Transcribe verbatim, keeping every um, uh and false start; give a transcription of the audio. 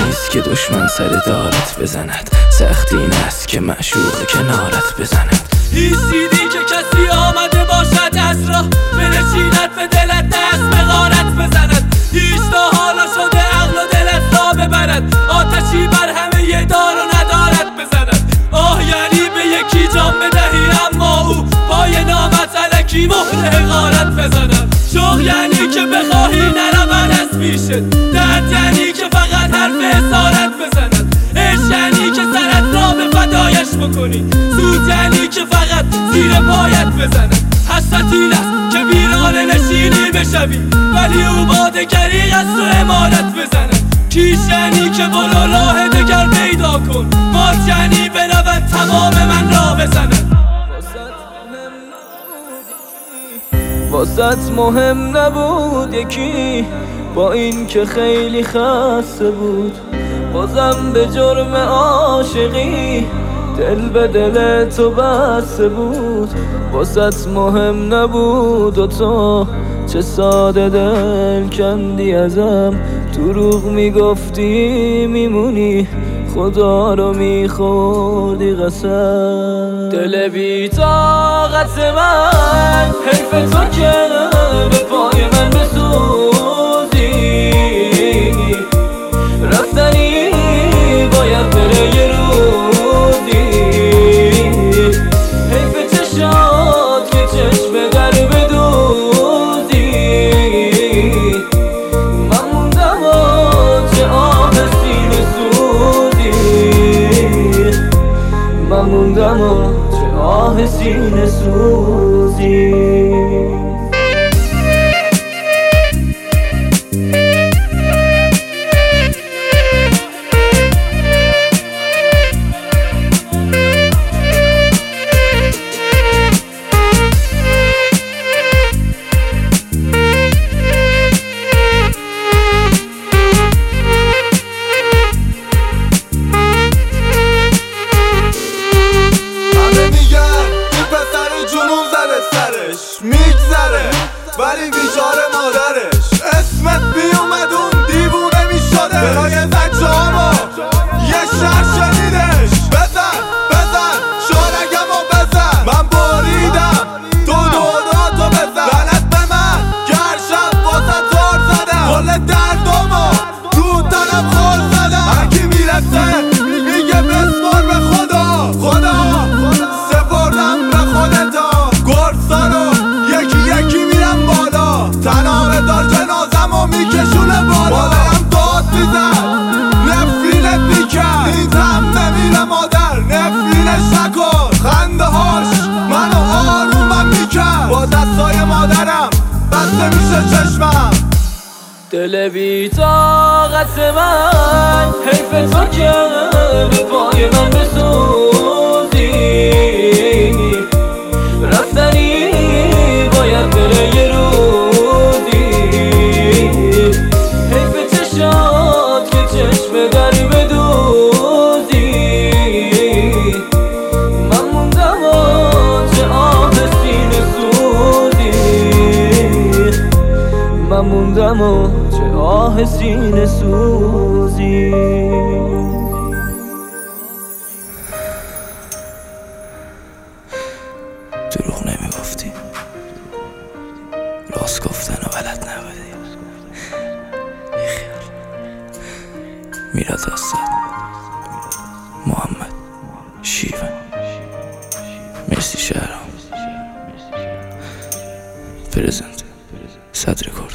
نیست که دشمن سر دارت بزند، سخت این است که معشوق کنارت بزند. هیچ دیدی که کسی آمده باشد از راه بنشیند به دلت دست به غارت بزند. هیچ تا حالا شده عقل و دلت را ببرد، آتشی بر همه یه دار و ندارت بزند. آه یعنی به یکی جان بدهی اما او پای نامت الکی مهر حقارت بزند. شوق یعنی که بخواهی نرون از پیشت، درد یعنی که فقط حرف اسارت بزند. عشق یعنی که سرت را به فدایش بکنی، سود یعنی که فقط زیر پایت بزند. حسرت این است که ویرانه نشینی بشوی ولی او با دگری از تو امارت بزند. کیش یعنی که برو راه دگر پیدا کن، مات یعنی بنود تمام من را بزند. واسط مهم نبود یکی با این که خیلی خسته بود، بازم به جرم عاشقی دل به دل تو بسته بود. واسط مهم نبود و تو چه ساده دل کندی ازم، دروغ میگفتی میمونی خدا رو میخوردی قسم. دل بی طاقت من حیف تو که به پای من بسوزی، رفتنی باید بره یه روزی. حیف چشات که چشم در بدوزی، من موندم و چه آه سینه سوزی، من موندم و چه آه سینه سوزی. میگذره ولی بیچاره مادرش اسمت بیومد اون دیوونه میشده. برای بچه هامو یه شهر شنیدش، بزن بزن شارگم و بزن. من بریدم تو دوراتو بزن، لعنت به من که هر شب واسه زار زدم، کل دردامو تو تنم خور زدم. هرکی میرسه میگه بسپار به خدا، خدا سپردم به خودتا. گرسا رو یکی یکی میرم بالا، تناره دار جنازم و میکشونه بالا. مادرم داد میزد نفرینت میکرد، نیزم نمیره مادر نفرینش نکن. خنده هاش منو آرومم میکرد، با دستای مادرم بسته میشه چشمم. دل بی طاقت من حیف تو که به پای من بسوزی، رفتنی باید بره یه روزی. حیف چشات که چشم در بدوزی، من موندم و چه آه سینه سوزی، من موندم و چه آه سینه سوزی. دروغ نمیگفتی، راست گفتن و بلد نبودی. بیخیال. میراد استاد محمد شیون. مرسی شهرام. پرزنت صدر کار.